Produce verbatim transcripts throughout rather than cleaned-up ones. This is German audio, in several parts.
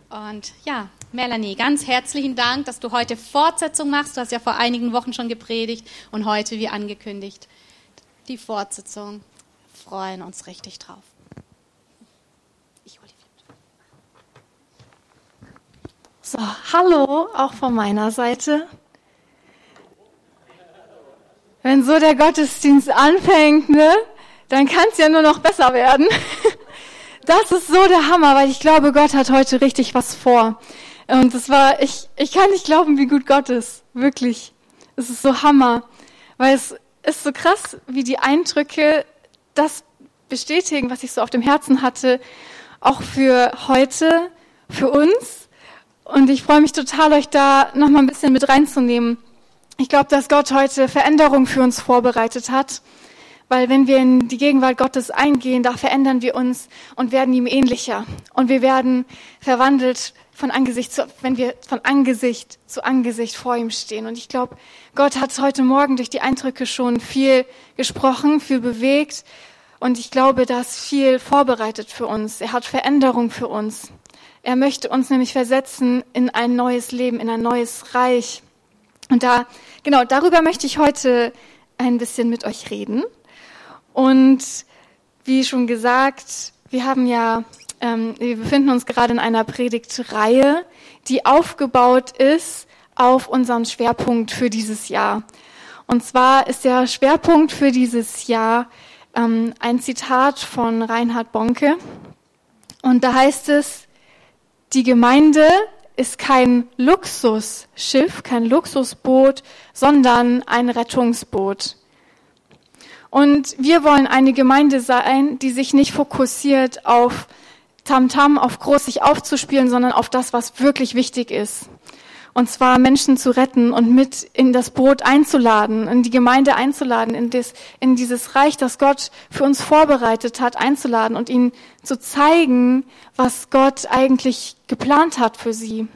Und ja, Melanie, ganz herzlichen Dank, dass du heute Fortsetzung machst. Du hast ja vor einigen Wochen schon gepredigt und heute, wie angekündigt, die Fortsetzung. Wir freuen uns richtig drauf. Ich hol die So, hallo, auch von meiner Seite. Wenn so der Gottesdienst anfängt, ne, dann kann es ja nur noch besser werden. Das ist so der Hammer, weil ich glaube, Gott hat heute richtig was vor. Und das war, ich, ich kann nicht glauben, wie gut Gott ist. Wirklich. Es ist so Hammer. Weil es ist so krass, wie die Eindrücke das bestätigen, was ich so auf dem Herzen hatte, auch für heute, für uns. Und ich freue mich total, euch da nochmal ein bisschen mit reinzunehmen. Ich glaube, dass Gott heute Veränderung für uns vorbereitet hat. Weil wenn wir in die Gegenwart Gottes eingehen, da verändern wir uns und werden ihm ähnlicher. Und wir werden verwandelt von Angesicht zu, wenn wir von Angesicht zu Angesicht vor ihm stehen. Und ich glaube, Gott hat heute Morgen durch die Eindrücke schon viel gesprochen, viel bewegt. Und ich glaube, da ist viel vorbereitet für uns. Er hat Veränderung für uns. Er möchte uns nämlich versetzen in ein neues Leben, in ein neues Reich. Und da, genau, darüber möchte ich heute ein bisschen mit euch reden. Und wie schon gesagt, wir haben ja, ähm, wir befinden uns gerade in einer Predigtreihe, die aufgebaut ist auf unseren Schwerpunkt für dieses Jahr. Und zwar ist der Schwerpunkt für dieses Jahr ähm, ein Zitat von Reinhard Bonke. Und da heißt es, die Gemeinde ist kein Luxusschiff, kein Luxusboot, sondern ein Rettungsboot. Und wir wollen eine Gemeinde sein, die sich nicht fokussiert auf Tamtam, auf groß sich aufzuspielen, sondern auf das, was wirklich wichtig ist. Und zwar Menschen zu retten und mit in das Boot einzuladen, in die Gemeinde einzuladen, in, das, in dieses Reich, das Gott für uns vorbereitet hat, einzuladen und ihnen zu zeigen, was Gott eigentlich geplant hat für sie.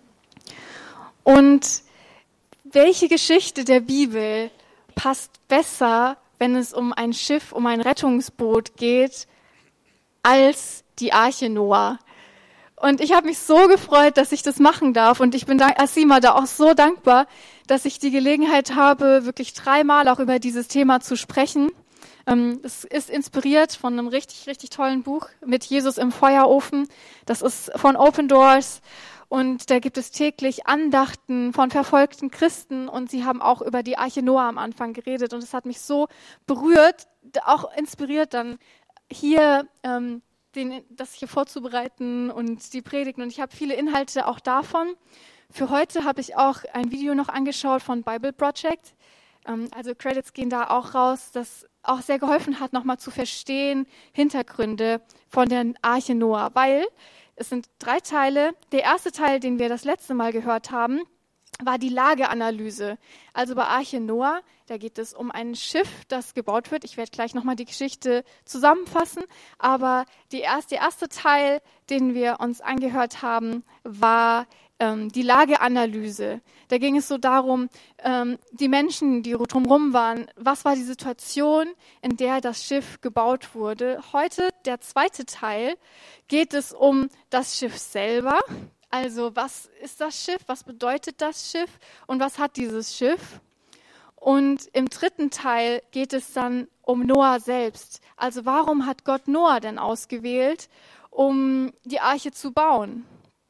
Und welche Geschichte der Bibel passt besser, wenn es um ein Schiff, um ein Rettungsboot geht, als die Arche Noah. Und ich habe mich so gefreut, dass ich das machen darf. Und ich bin Asima da auch so dankbar, dass ich die Gelegenheit habe, wirklich dreimal auch über dieses Thema zu sprechen. Es ist inspiriert von einem richtig, richtig tollen Buch mit Jesus im Feuerofen. Das ist von Open Doors. Und da gibt es täglich Andachten von verfolgten Christen und sie haben auch über die Arche Noah am Anfang geredet. Und es hat mich so berührt, auch inspiriert dann hier ähm, den, das hier vorzubereiten und die Predigten. Und ich habe viele Inhalte auch davon. Für heute habe ich auch ein Video noch angeschaut von Bible Project. Ähm, also Credits gehen da auch raus, das auch sehr geholfen hat, nochmal zu verstehen, Hintergründe von der Arche Noah, weil es sind drei Teile. Der erste Teil, den wir das letzte Mal gehört haben, war die Lageanalyse. Also bei Arche Noah, da geht es um ein Schiff, das gebaut wird. Ich werde gleich nochmal die Geschichte zusammenfassen. Aber die erste, der erste Teil, den wir uns angehört haben, war ähm, die Lageanalyse. Da ging es so darum, ähm, die Menschen, die drumherum waren, was war die Situation, in der das Schiff gebaut wurde. Heute, der zweite Teil, geht es um das Schiff selber. Also was ist das Schiff, was bedeutet das Schiff und was hat dieses Schiff? Und im dritten Teil geht es dann um Noah selbst. Also warum hat Gott Noah denn ausgewählt, um die Arche zu bauen?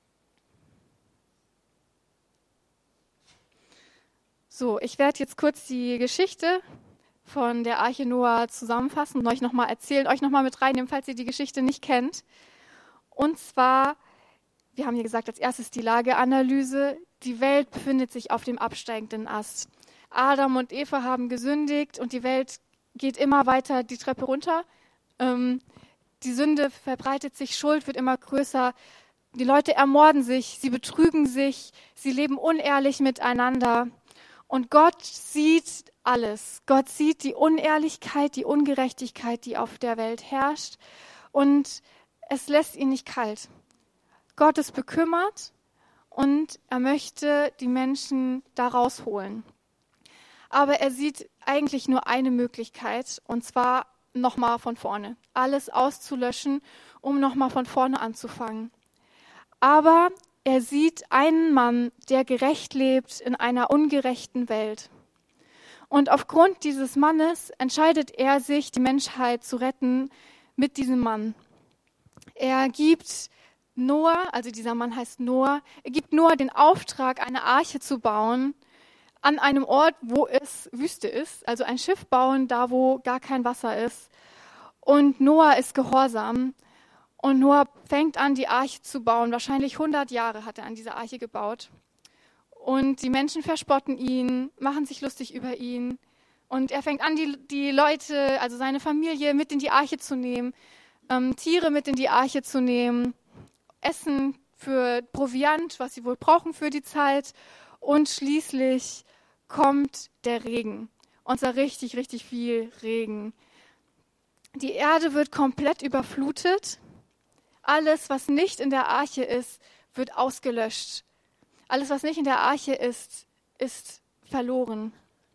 So, ich werde jetzt kurz die Geschichte von der Arche Noah zusammenfassen und euch nochmal erzählen, euch nochmal mit reinnehmen, falls ihr die Geschichte nicht kennt. Und zwar, wir haben hier gesagt, als erstes die Lageanalyse. Die Welt befindet sich auf dem absteigenden Ast. Adam und Eva haben gesündigt und die Welt geht immer weiter die Treppe runter. Ähm, die Sünde verbreitet sich, Schuld wird immer größer. Die Leute ermorden sich, sie betrügen sich, sie leben unehrlich miteinander. Und Gott sieht alles. Gott sieht die Unehrlichkeit, die Ungerechtigkeit, die auf der Welt herrscht. Und es lässt ihn nicht kalt. Gott ist bekümmert und er möchte die Menschen da rausholen. Aber er sieht eigentlich nur eine Möglichkeit, und zwar nochmal von vorne. Alles auszulöschen, um nochmal von vorne anzufangen. Aber er sieht einen Mann, der gerecht lebt in einer ungerechten Welt. Und aufgrund dieses Mannes entscheidet er sich, die Menschheit zu retten mit diesem Mann. Er gibt Noah, also dieser Mann heißt Noah, er gibt Noah den Auftrag, eine Arche zu bauen an einem Ort, wo es Wüste ist, also ein Schiff bauen, da wo gar kein Wasser ist. Und Noah ist gehorsam und Noah fängt an, die Arche zu bauen. Wahrscheinlich hundert Jahre hat er an dieser Arche gebaut. Und die Menschen verspotten ihn, machen sich lustig über ihn. Und er fängt an, die, die Leute, also seine Familie, mit in die Arche zu nehmen, ähm, Tiere mit in die Arche zu nehmen, Essen für Proviant, was sie wohl brauchen für die Zeit. Und schließlich kommt der Regen. Und zwar richtig, richtig viel Regen. Die Erde wird komplett überflutet. Alles, was nicht in der Arche ist, wird ausgelöscht. Alles, was nicht in der Arche ist, ist verloren.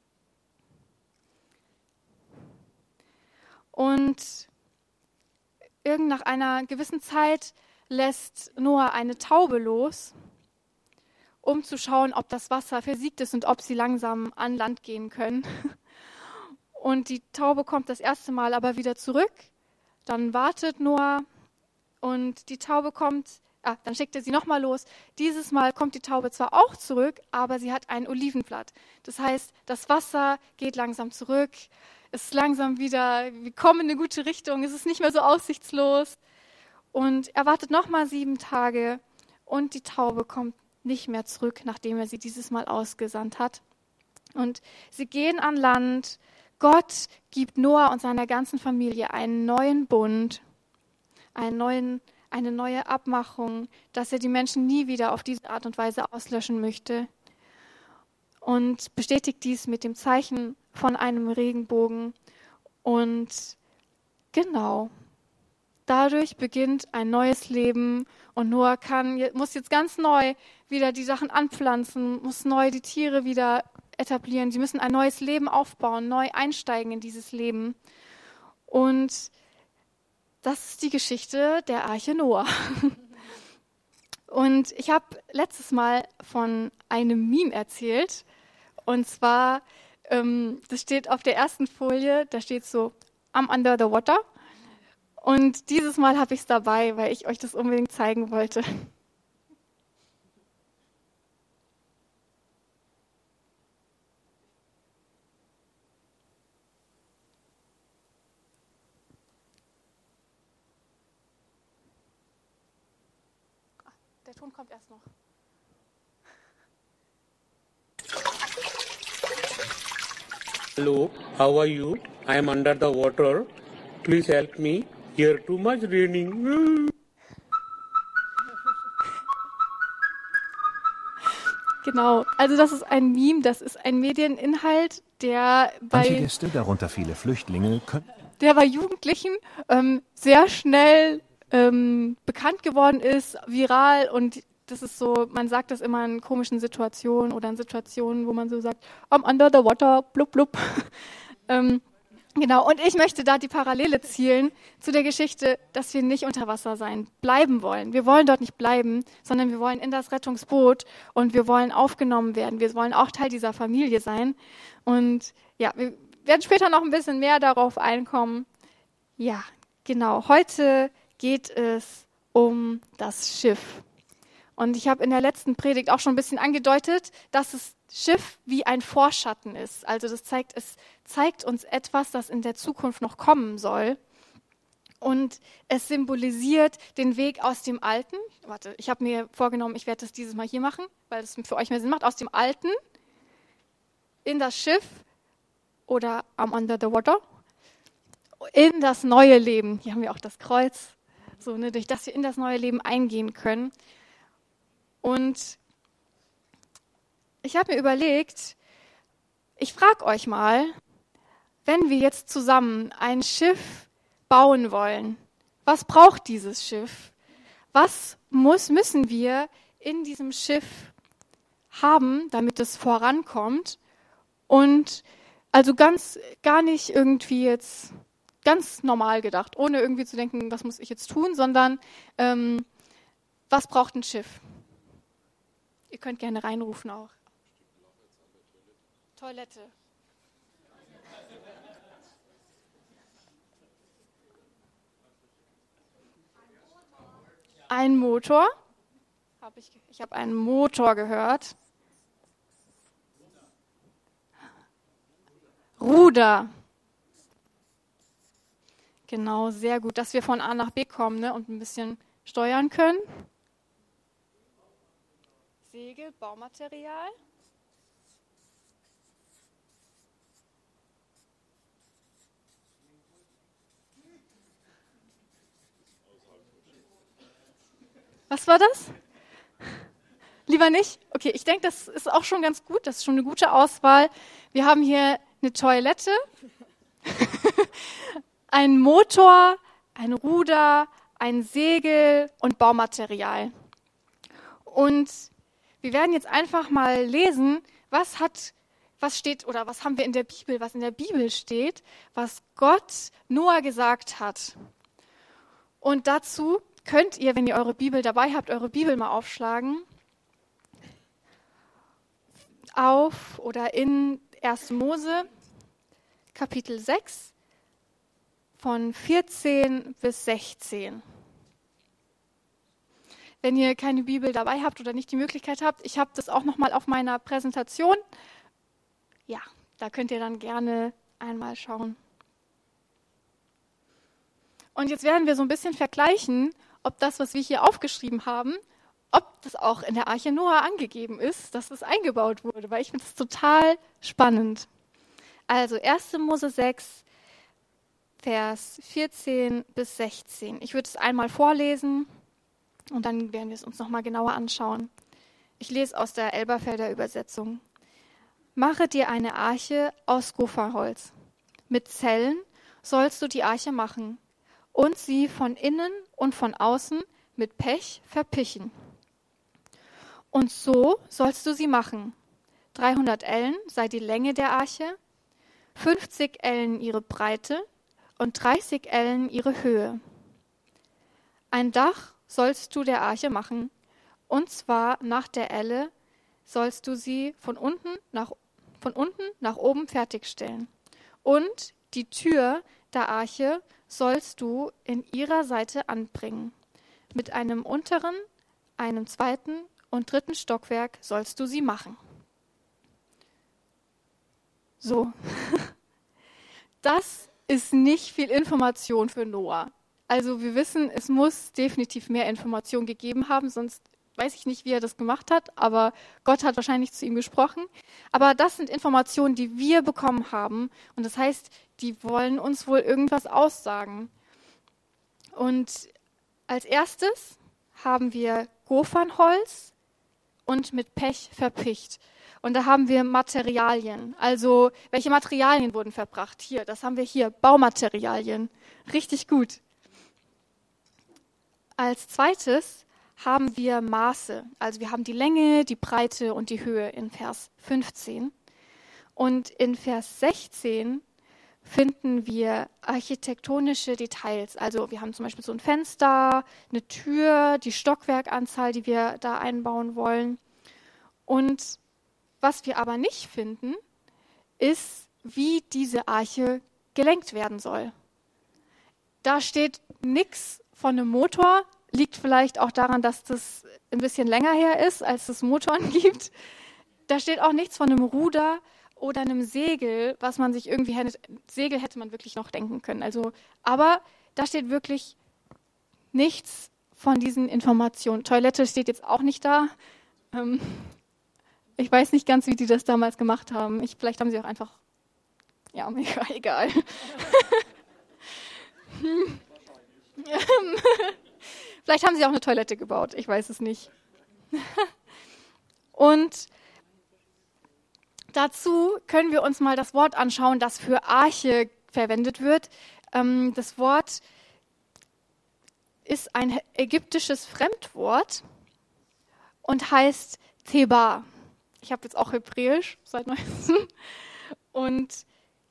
Und irgend nach einer gewissen Zeit lässt Noah eine Taube los, um zu schauen, ob das Wasser versiegt ist und ob sie langsam an Land gehen können. Und die Taube kommt das erste Mal aber wieder zurück. Dann wartet Noah und die Taube kommt, ah, dann schickt er sie nochmal los. Dieses Mal kommt die Taube zwar auch zurück, aber sie hat ein Olivenblatt. Das heißt, das Wasser geht langsam zurück. Es ist langsam wieder, wir kommen in eine gute Richtung. Es ist nicht mehr so aussichtslos. Und er wartet nochmal sieben Tage und die Taube kommt nicht mehr zurück, nachdem er sie dieses Mal ausgesandt hat. Und sie gehen an Land. Gott gibt Noah und seiner ganzen Familie einen neuen Bund, einen neuen, eine neue Abmachung, dass er die Menschen nie wieder auf diese Art und Weise auslöschen möchte. Und bestätigt dies mit dem Zeichen von einem Regenbogen. Und genau, dadurch beginnt ein neues Leben. Und Noah kann, muss jetzt ganz neu wieder die Sachen anpflanzen, muss neu die Tiere wieder etablieren. Sie müssen ein neues Leben aufbauen, neu einsteigen in dieses Leben. Und das ist die Geschichte der Arche Noah. Und ich habe letztes Mal von einem Meme erzählt. Und zwar, ähm, das steht auf der ersten Folie, da steht so, I'm under the water. Und dieses Mal habe ich es dabei, weil ich euch das unbedingt zeigen wollte. Der Ton kommt erst noch. Hello, how are you? I am under the water. Please help me. Here too much raining. Genau, also das ist ein Meme, das ist ein Medieninhalt, der Manche bei, Gäste, darunter viele Flüchtlinge, können der bei Jugendlichen ähm, sehr schnell ähm, bekannt geworden ist, viral, und das ist so, man sagt das immer in komischen Situationen oder in Situationen, wo man so sagt, I'm under the water, blub blub. ähm, genau, und ich möchte da die Parallele zielen zu der Geschichte, dass wir nicht unter Wasser sein, bleiben wollen. Wir wollen dort nicht bleiben, sondern wir wollen in das Rettungsboot und wir wollen aufgenommen werden. Wir wollen auch Teil dieser Familie sein. Und ja, wir werden später noch ein bisschen mehr darauf einkommen. Ja, genau, heute geht es um das Schiff. Und ich habe in der letzten Predigt auch schon ein bisschen angedeutet, dass das Schiff wie ein Vorschatten ist. Also das zeigt, es zeigt uns etwas, das in der Zukunft noch kommen soll. Und es symbolisiert den Weg aus dem Alten. Warte, ich habe mir vorgenommen, ich werde das dieses Mal hier machen, weil es für euch mehr Sinn macht. Aus dem Alten in das Schiff oder am Under the Water in das neue Leben. Hier haben wir auch das Kreuz, so, ne, durch das wir in das neue Leben eingehen können. Und ich habe mir überlegt, ich frage euch mal, wenn wir jetzt zusammen ein Schiff bauen wollen, was braucht dieses Schiff? Was muss, müssen wir in diesem Schiff haben, damit es vorankommt? Und also ganz, gar nicht irgendwie jetzt ganz normal gedacht, ohne irgendwie zu denken, was muss ich jetzt tun, sondern ähm, Was braucht ein Schiff? Ihr könnt gerne reinrufen auch. Toilette. Ein Motor. Hab ich ich habe einen Motor gehört. Ruder. Genau, sehr gut, dass wir von A nach B kommen, ne, und ein bisschen steuern können. Segel, Baumaterial. Was war das? Lieber nicht? Okay, ich denke, das ist auch schon ganz gut. Das ist schon eine gute Auswahl. Wir haben hier eine Toilette, einen Motor, ein Ruder, ein Segel und Baumaterial. Und wir werden jetzt einfach mal lesen, was hat, was steht oder was haben wir in der Bibel, was in der Bibel steht, was Gott Noah gesagt hat. Und dazu könnt ihr, wenn ihr eure Bibel dabei habt, eure Bibel mal aufschlagen. Auf oder in erster Mose, Kapitel sechs, von vierzehn bis sechzehn. Wenn ihr keine Bibel dabei habt oder nicht die Möglichkeit habt, ich habe das auch nochmal auf meiner Präsentation. Ja, da könnt ihr dann gerne einmal schauen. Und jetzt werden wir so ein bisschen vergleichen, ob das, was wir hier aufgeschrieben haben, ob das auch in der Arche Noah angegeben ist, dass es eingebaut wurde, weil ich finde es total spannend. Also erster Mose sechs, Vers vierzehn bis sechzehn. Ich würde es einmal vorlesen und dann werden wir es uns nochmal genauer anschauen. Ich lese aus der Elberfelder Übersetzung. Mache dir eine Arche aus Gopherholz. Mit Zellen sollst du die Arche machen und sie von innen und von außen mit Pech verpichen. Und so sollst du sie machen. dreihundert Ellen sei die Länge der Arche, fünfzig Ellen ihre Breite und dreißig Ellen ihre Höhe. Ein Dach sollst du der Arche machen, und zwar nach der Elle sollst du sie von unten nach, von unten nach oben fertigstellen. Und die Tür der Arche sollst du in ihrer Seite anbringen. Mit einem unteren, einem zweiten und dritten Stockwerk sollst du sie machen. So, das ist nicht viel Information für Noah. Also wir wissen, es muss definitiv mehr Information gegeben haben, sonst weiß ich nicht, wie er das gemacht hat, aber Gott hat wahrscheinlich zu ihm gesprochen. Aber das sind Informationen, die wir bekommen haben, und das heißt, die wollen uns wohl irgendwas aussagen. Und als erstes haben wir Gophernholz und mit Pech verpicht. Und da haben wir Materialien. Also welche Materialien wurden verbracht? Hier, das haben wir hier, Baumaterialien. Richtig gut. Als zweites haben wir Maße. Also wir haben die Länge, die Breite und die Höhe in Vers fünfzehn. Und in Vers sechzehn finden wir architektonische Details. Also wir haben zum Beispiel so ein Fenster, eine Tür, die Stockwerkanzahl, die wir da einbauen wollen. Und was wir aber nicht finden, ist, wie diese Arche gelenkt werden soll. Da steht nichts von einem Motor, liegt vielleicht auch daran, dass das ein bisschen länger her ist, als es Motoren gibt. Da steht auch nichts von einem Ruder oder einem Segel, was man sich irgendwie hätte, Segel hätte man wirklich noch denken können. Also, aber da steht wirklich nichts von diesen Informationen. Toilette steht jetzt auch nicht da. Ähm, ich weiß nicht ganz, wie die das damals gemacht haben. Ich, vielleicht haben sie auch einfach, ja, egal. Vielleicht haben sie auch eine Toilette gebaut, ich weiß es nicht. Und dazu können wir uns mal das Wort anschauen, das für Arche verwendet wird. Das Wort ist ein ägyptisches Fremdwort und heißt Theba. Ich habe jetzt auch Hebräisch seit neuestem und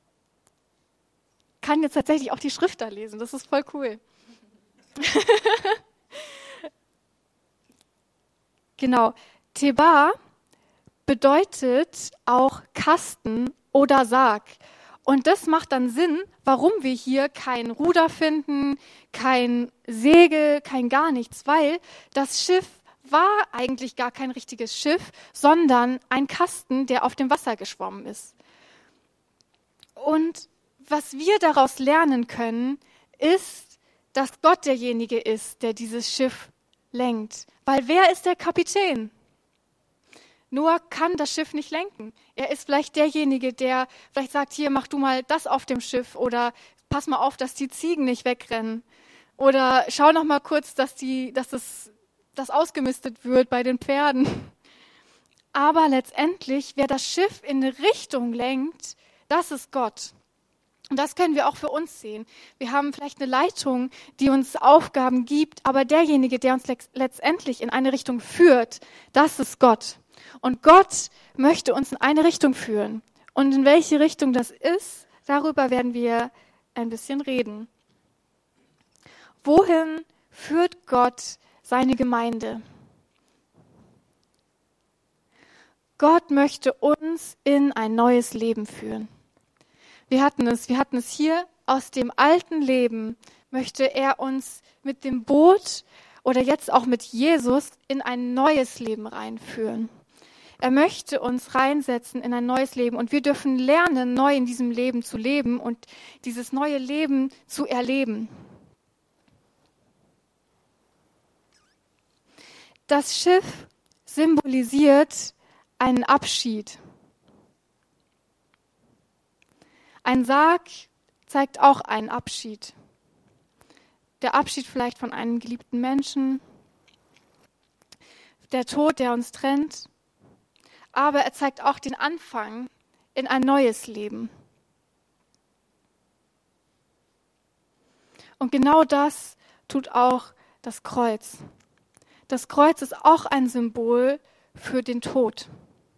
kann jetzt tatsächlich auch die Schrift da lesen. Das ist voll cool. Genau. Tebar bedeutet auch Kasten oder Sarg. Und das macht dann Sinn, warum wir hier kein Ruder finden, kein Segel, kein gar nichts, weil das Schiff war eigentlich gar kein richtiges Schiff, sondern ein Kasten, der auf dem Wasser geschwommen ist. Und was wir daraus lernen können, ist, dass Gott derjenige ist, der dieses Schiff lenkt. Weil wer ist der Kapitän? Noah kann das Schiff nicht lenken. Er ist vielleicht derjenige, der vielleicht sagt, hier, mach du mal das auf dem Schiff oder pass mal auf, dass die Ziegen nicht wegrennen. Oder schau noch mal kurz, dass, die, dass das, das ausgemistet wird bei den Pferden. Aber letztendlich, wer das Schiff in eine Richtung lenkt, das ist Gott. Und das können wir auch für uns sehen. Wir haben vielleicht eine Leitung, die uns Aufgaben gibt, aber derjenige, der uns letztendlich in eine Richtung führt, das ist Gott. Und Gott möchte uns in eine Richtung führen. Und in welche Richtung das ist, darüber werden wir ein bisschen reden. Wohin führt Gott seine Gemeinde? Gott möchte uns in ein neues Leben führen. Wir hatten es, wir hatten es hier, aus dem alten Leben möchte er uns mit dem Boot oder jetzt auch mit Jesus in ein neues Leben reinführen. Er möchte uns reinsetzen in ein neues Leben und wir dürfen lernen, neu in diesem Leben zu leben und dieses neue Leben zu erleben. Das Schiff symbolisiert einen Abschied. Ein Sarg zeigt auch einen Abschied. Der Abschied vielleicht von einem geliebten Menschen, der Tod, der uns trennt. Aber er zeigt auch den Anfang in ein neues Leben. Und genau das tut auch das Kreuz. Das Kreuz ist auch ein Symbol für den Tod.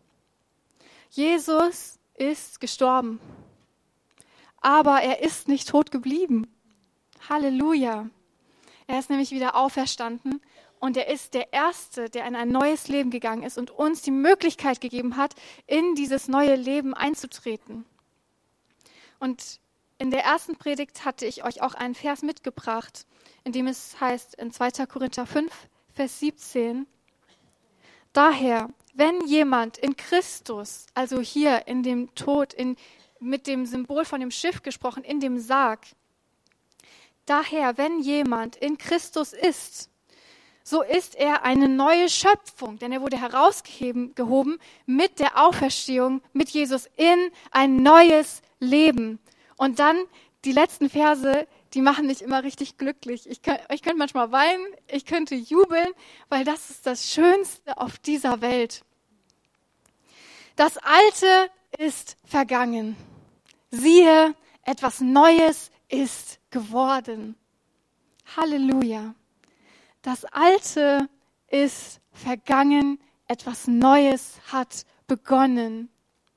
Jesus ist gestorben, aber er ist nicht tot geblieben. Halleluja. Er ist nämlich wieder auferstanden. Und er ist der Erste, der in ein neues Leben gegangen ist und uns die Möglichkeit gegeben hat, in dieses neue Leben einzutreten. Und in der ersten Predigt hatte ich euch auch einen Vers mitgebracht, in dem es heißt in zweiter Korinther fünf, Vers siebzehn, daher, wenn jemand in Christus, also hier in dem Tod, in, mit dem Symbol von dem Schiff gesprochen, in dem Sarg, daher, wenn jemand in Christus ist, so ist er eine neue Schöpfung, denn er wurde herausgehoben mit der Auferstehung, mit Jesus in ein neues Leben. Und dann die letzten Verse, die machen mich immer richtig glücklich. Ich, kann, ich könnte manchmal weinen, ich könnte jubeln, weil das ist das Schönste auf dieser Welt. Das Alte ist vergangen. Siehe, etwas Neues ist geworden. Halleluja. Das Alte ist vergangen, etwas Neues hat begonnen.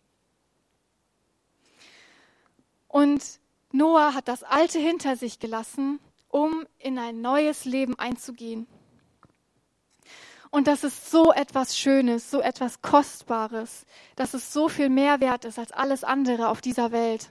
Und Noah hat das Alte hinter sich gelassen, um in ein neues Leben einzugehen. Und das ist so etwas Schönes, so etwas Kostbares, dass es so viel mehr wert ist als alles andere auf dieser Welt.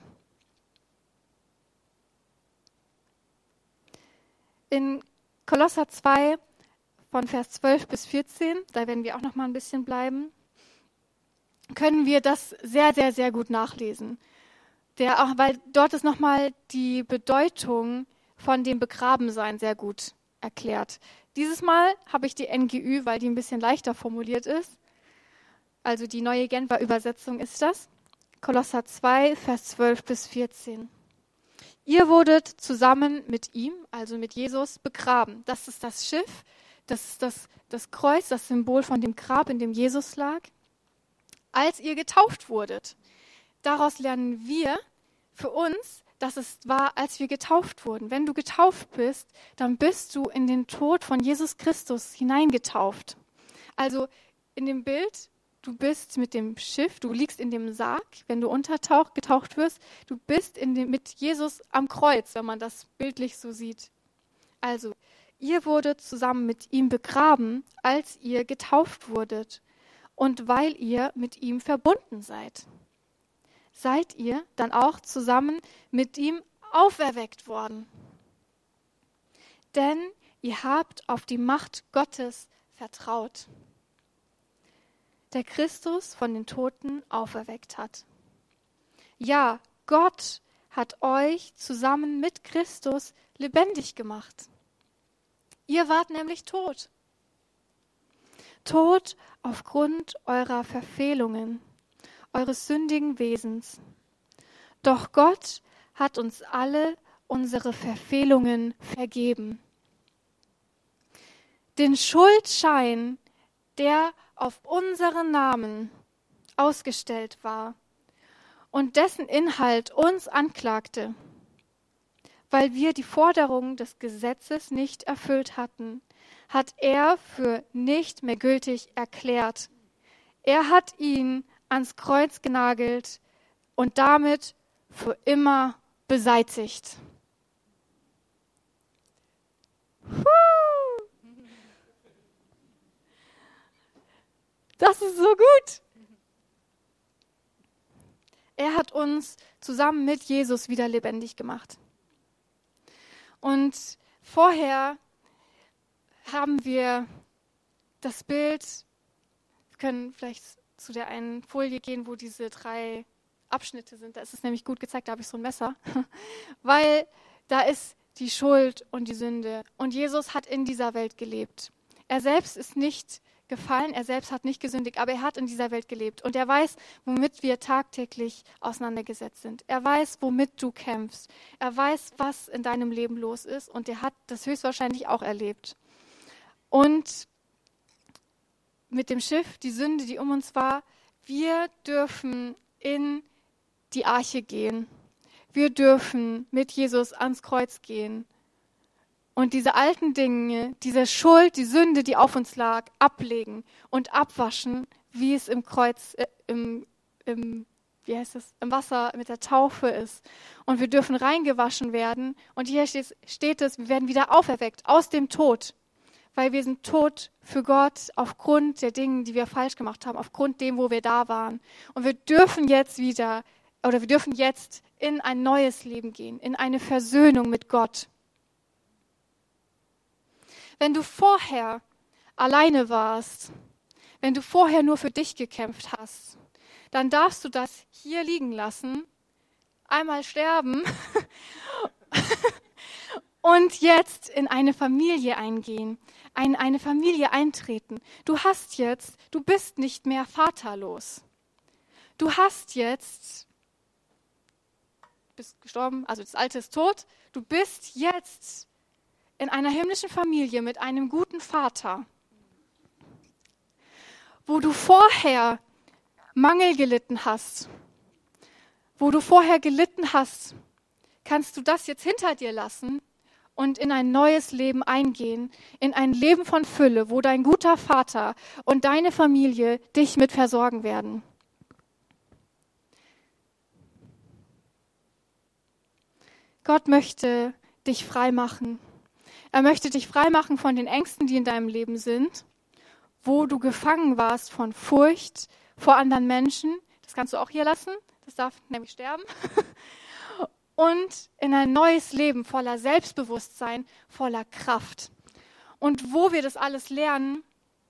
In Kolosser zwei von Vers zwölf bis vierzehn, da werden wir auch noch mal ein bisschen bleiben, können wir das sehr, sehr, sehr gut nachlesen. Der auch, weil dort ist noch mal die Bedeutung von dem Begrabensein sehr gut erklärt. Dieses Mal habe ich die N G Ü, weil die ein bisschen leichter formuliert ist. Also die neue Genfer Übersetzung ist das. Kolosser zwei, Vers zwölf bis vierzehn. Ihr wurdet zusammen mit ihm, also mit Jesus, begraben. Das ist das Schiff, das ist das, das Kreuz, das Symbol von dem Grab, in dem Jesus lag, als ihr getauft wurdet. Daraus lernen wir für uns, dass es war, als wir getauft wurden. Wenn du getauft bist, dann bist du in den Tod von Jesus Christus hineingetauft. Also in dem Bild, du bist mit dem Schiff, du liegst in dem Sarg, wenn du untertaucht, getaucht wirst, du bist in dem, mit Jesus am Kreuz, wenn man das bildlich so sieht. Also, Ihr wurdet zusammen mit ihm begraben, als ihr getauft wurdet, und weil ihr mit ihm verbunden seid. Seid ihr dann auch zusammen mit ihm auferweckt worden. Denn ihr habt auf die Macht Gottes vertraut, der Christus von den Toten auferweckt hat. Ja, Gott hat euch zusammen mit Christus lebendig gemacht. Ihr wart nämlich tot. Tot aufgrund eurer Verfehlungen, eures sündigen Wesens. Doch Gott hat uns alle unsere Verfehlungen vergeben. Den Schuldschein, der auf unseren Namen ausgestellt war und dessen Inhalt uns anklagte, weil wir die Forderungen des Gesetzes nicht erfüllt hatten, hat er für nicht mehr gültig erklärt. Er hat ihn ans Kreuz genagelt und damit für immer beseitigt. Das ist so gut. Er hat uns zusammen mit Jesus wieder lebendig gemacht. Und vorher haben wir das Bild, wir können vielleicht zu der einen Folie gehen, wo diese drei Abschnitte sind. Da ist es nämlich gut gezeigt, da habe ich so ein Messer. Weil da ist die Schuld und die Sünde. Und Jesus hat in dieser Welt gelebt. Er selbst ist nicht gefallen, er selbst hat nicht gesündigt, aber er hat in dieser Welt gelebt. Und er weiß, womit wir tagtäglich auseinandergesetzt sind. Er weiß, womit du kämpfst. Er weiß, was in deinem Leben los ist. Und er hat das höchstwahrscheinlich auch erlebt. Und mit dem Schiff, die Sünde, die um uns war, wir dürfen in die Arche gehen. Wir dürfen mit Jesus ans Kreuz gehen. Und diese alten Dinge, diese Schuld, die Sünde, die auf uns lag, ablegen und abwaschen, wie es im Kreuz, äh, im, im, wie heißt das, im Wasser mit der Taufe ist. Und wir dürfen reingewaschen werden. Und hier steht, steht es, wir werden wieder auferweckt aus dem Tod. Weil wir sind tot für Gott aufgrund der Dinge, die wir falsch gemacht haben, aufgrund dem, wo wir da waren. Und wir dürfen jetzt wieder, oder wir dürfen jetzt in ein neues Leben gehen, in eine Versöhnung mit Gott. Wenn du vorher alleine warst, wenn du vorher nur für dich gekämpft hast, dann darfst du das hier liegen lassen, einmal sterben und jetzt in eine Familie eingehen, in eine Familie eintreten. Du hast jetzt, du bist nicht mehr vaterlos. Du hast jetzt, bist gestorben, also das Alte ist tot, du bist jetzt in einer himmlischen Familie mit einem guten Vater, wo du vorher Mangel gelitten hast, wo du vorher gelitten hast, kannst du das jetzt hinter dir lassen und in ein neues Leben eingehen, in ein Leben von Fülle, wo dein guter Vater und deine Familie dich mit versorgen werden. Gott möchte dich frei machen. Er möchte dich freimachen von den Ängsten, die in deinem Leben sind, wo du gefangen warst von Furcht vor anderen Menschen. Das kannst du auch hier lassen, das darf nämlich sterben. Und in ein neues Leben voller Selbstbewusstsein, voller Kraft. Und wo wir das alles lernen,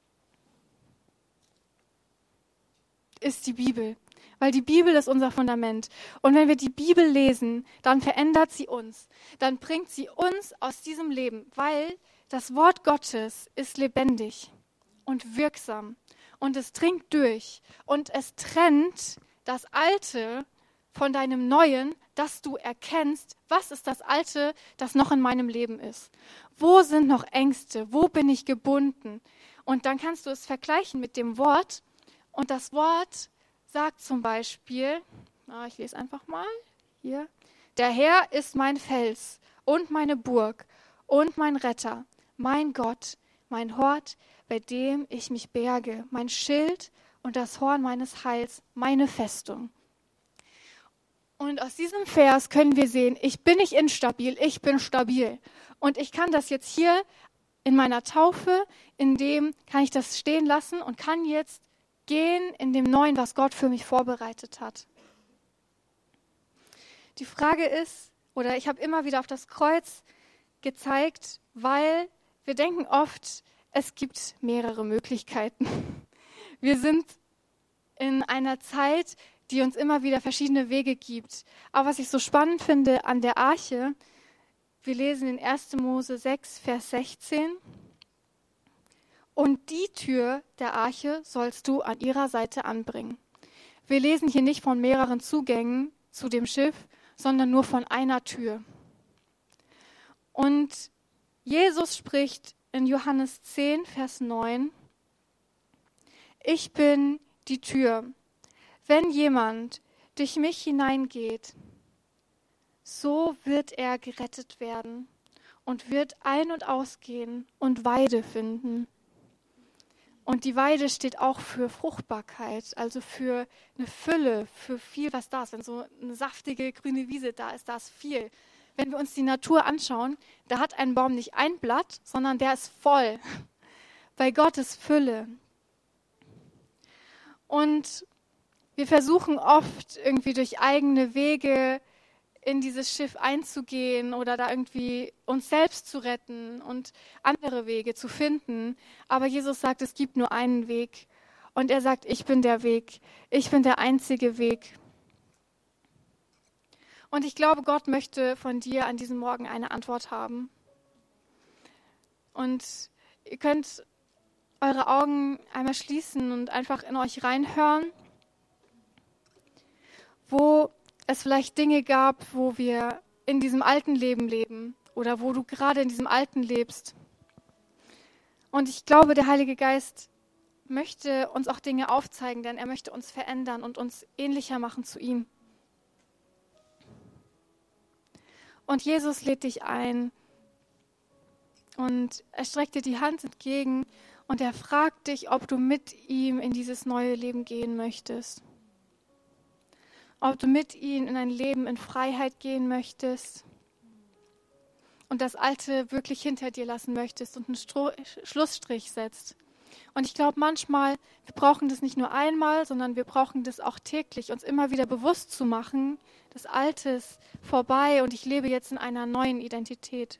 ist die Bibel. Weil die Bibel ist unser Fundament. Und wenn wir die Bibel lesen, dann verändert sie uns. Dann bringt sie uns aus diesem Leben, weil das Wort Gottes ist lebendig und wirksam. Und es dringt durch. Und es trennt das Alte von deinem Neuen, dass du erkennst, was ist das Alte, das noch in meinem Leben ist. Wo sind noch Ängste? Wo bin ich gebunden? Und dann kannst du es vergleichen mit dem Wort. Und das Wort sagt zum Beispiel, ah, ich lese einfach mal hier, der Herr ist mein Fels und meine Burg und mein Retter, mein Gott, mein Hort, bei dem ich mich berge, mein Schild und das Horn meines Heils, meine Festung. Und aus diesem Vers können wir sehen, ich bin nicht instabil, ich bin stabil. Und ich kann das jetzt hier in meiner Taufe, in dem kann ich das stehen lassen und kann jetzt gehen in dem Neuen, was Gott für mich vorbereitet hat. Die Frage ist, oder ich habe immer wieder auf das Kreuz gezeigt, weil wir denken oft, es gibt mehrere Möglichkeiten. Wir sind in einer Zeit, die uns immer wieder verschiedene Wege gibt. Aber was ich so spannend finde an der Arche, wir lesen in erster Mose sechs, Vers sechzehn. Und die Tür der Arche sollst du an ihrer Seite anbringen. Wir lesen hier nicht von mehreren Zugängen zu dem Schiff, sondern nur von einer Tür. Und Jesus spricht in Johannes zehn, Vers neun, ich bin die Tür. Wenn jemand durch mich hineingeht, so wird er gerettet werden und wird ein- und ausgehen und Weide finden. Und die Weide steht auch für Fruchtbarkeit, also für eine Fülle, für viel, was da ist. Wenn so eine saftige grüne Wiese da ist, da ist viel. Wenn wir uns die Natur anschauen, da hat ein Baum nicht ein Blatt, sondern der ist voll. Bei Gott ist Fülle. Und wir versuchen oft irgendwie durch eigene Wege in dieses Schiff einzugehen oder da irgendwie uns selbst zu retten und andere Wege zu finden. Aber Jesus sagt, es gibt nur einen Weg. Und er sagt, ich bin der Weg. Ich bin der einzige Weg. Und ich glaube, Gott möchte von dir an diesem Morgen eine Antwort haben. Und ihr könnt eure Augen einmal schließen und einfach in euch reinhören, wo es vielleicht Dinge gab, wo wir in diesem alten Leben leben oder wo du gerade in diesem alten lebst. Und ich glaube, der Heilige Geist möchte uns auch Dinge aufzeigen, denn er möchte uns verändern und uns ähnlicher machen zu ihm. Und Jesus lädt dich ein und er streckt dir die Hand entgegen und er fragt dich, ob du mit ihm in dieses neue Leben gehen möchtest. Ob du mit ihm in ein Leben in Freiheit gehen möchtest und das Alte wirklich hinter dir lassen möchtest und einen Stro- Schlussstrich setzt. Und ich glaube manchmal, wir brauchen das nicht nur einmal, sondern wir brauchen das auch täglich, uns immer wieder bewusst zu machen, das Alte ist vorbei und ich lebe jetzt in einer neuen Identität.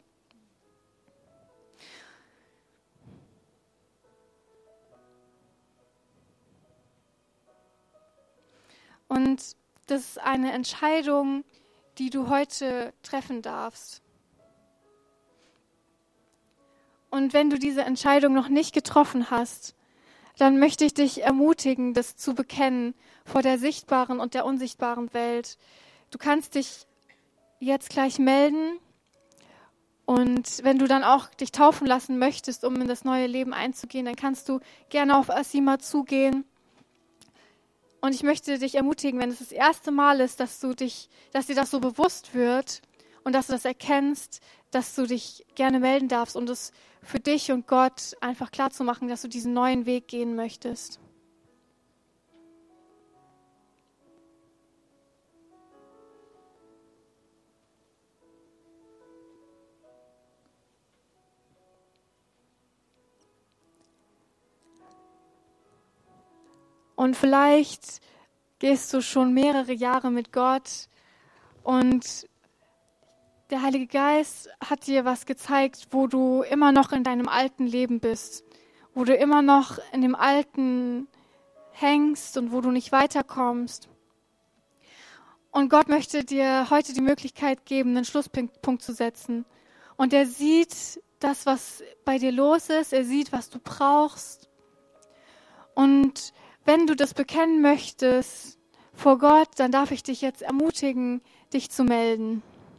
Und das ist eine Entscheidung, die du heute treffen darfst. Und wenn du diese Entscheidung noch nicht getroffen hast, dann möchte ich dich ermutigen, das zu bekennen vor der sichtbaren und der unsichtbaren Welt. Du kannst dich jetzt gleich melden und wenn du dann auch dich taufen lassen möchtest, um in das neue Leben einzugehen, dann kannst du gerne auf Asima zugehen. Und ich möchte dich ermutigen, wenn es das erste Mal ist, dass du dich, dass dir das so bewusst wird und dass du das erkennst, dass du dich gerne melden darfst, um das für dich und Gott einfach klar zu machen, dass du diesen neuen Weg gehen möchtest. Und vielleicht gehst du schon mehrere Jahre mit Gott und der Heilige Geist hat dir was gezeigt, wo du immer noch in deinem alten Leben bist, wo du immer noch in dem Alten hängst und wo du nicht weiterkommst. Und Gott möchte dir heute die Möglichkeit geben, einen Schlusspunkt zu setzen. Und er sieht das, was bei dir los ist, er sieht, was du brauchst. Und wenn du das bekennen möchtest vor Gott, dann darf ich dich jetzt ermutigen, dich zu melden.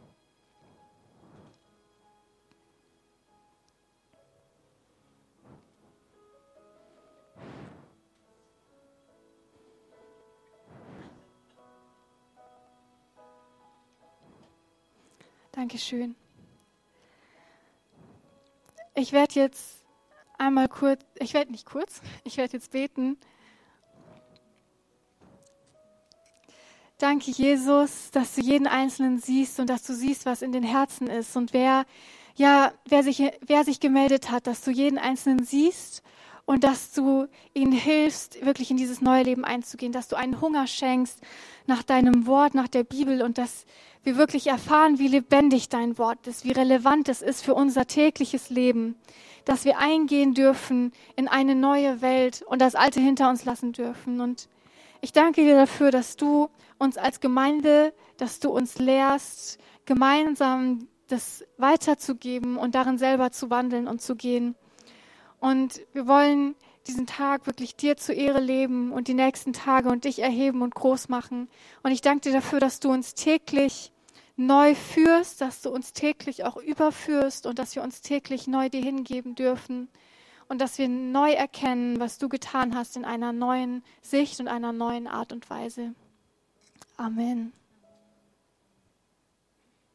Dankeschön. Ich werde jetzt einmal kurz, ich werde nicht kurz, ich werde jetzt beten. Danke, Jesus, dass du jeden Einzelnen siehst und dass du siehst, was in den Herzen ist und wer ja, wer sich, wer sich gemeldet hat, dass du jeden Einzelnen siehst und dass du ihnen hilfst, wirklich in dieses neue Leben einzugehen, dass du einen Hunger schenkst nach deinem Wort, nach der Bibel und dass wir wirklich erfahren, wie lebendig dein Wort ist, wie relevant es ist für unser tägliches Leben, dass wir eingehen dürfen in eine neue Welt und das Alte hinter uns lassen dürfen. Und ich danke dir dafür, dass du uns als Gemeinde, dass du uns lehrst, gemeinsam das weiterzugeben und darin selber zu wandeln und zu gehen. Und wir wollen diesen Tag wirklich dir zur Ehre leben und die nächsten Tage und dich erheben und groß machen. Und ich danke dir dafür, dass du uns täglich neu führst, dass du uns täglich auch überführst und dass wir uns täglich neu dir hingeben dürfen und dass wir neu erkennen, was du getan hast in einer neuen Sicht und einer neuen Art und Weise. Amen.